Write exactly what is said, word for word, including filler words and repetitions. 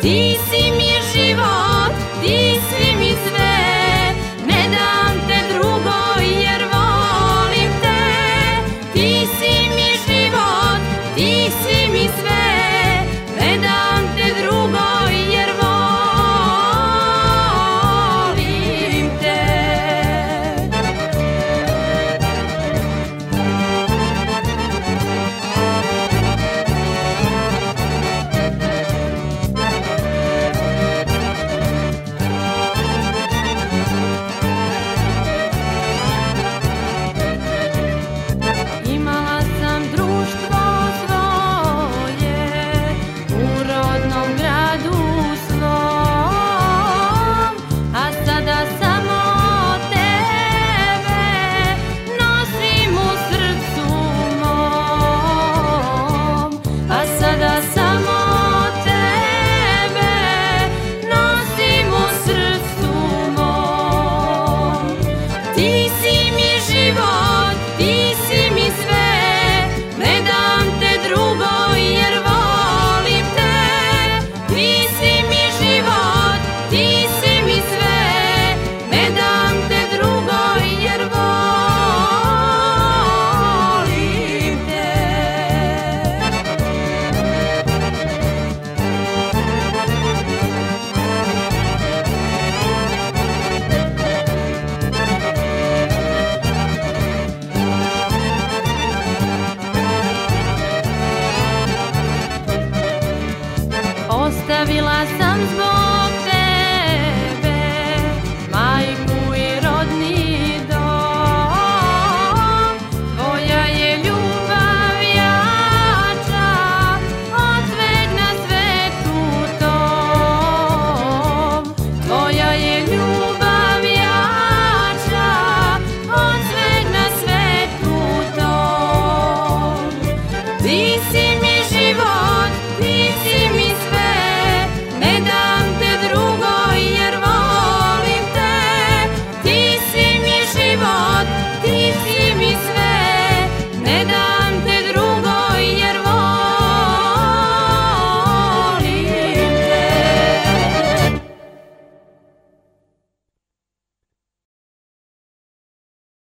Ti si mi život, ti si mi sve, ne dam te drugo jer volim te. Ti si mi život, ti si mi sve, ne dam te drugo jer volim te. Imala sam društvo svoje u rodnom gradu svom, a sada samo tebe nosim u srcu mom, a sada samo tebe nosim u srcu mom. Ti si mi život, ti si mi sve, ne dam te drugo jer volim te. Ti si mi život, ti si mi sve, ne dam te drugo jer volim te. Ostavila sam zbog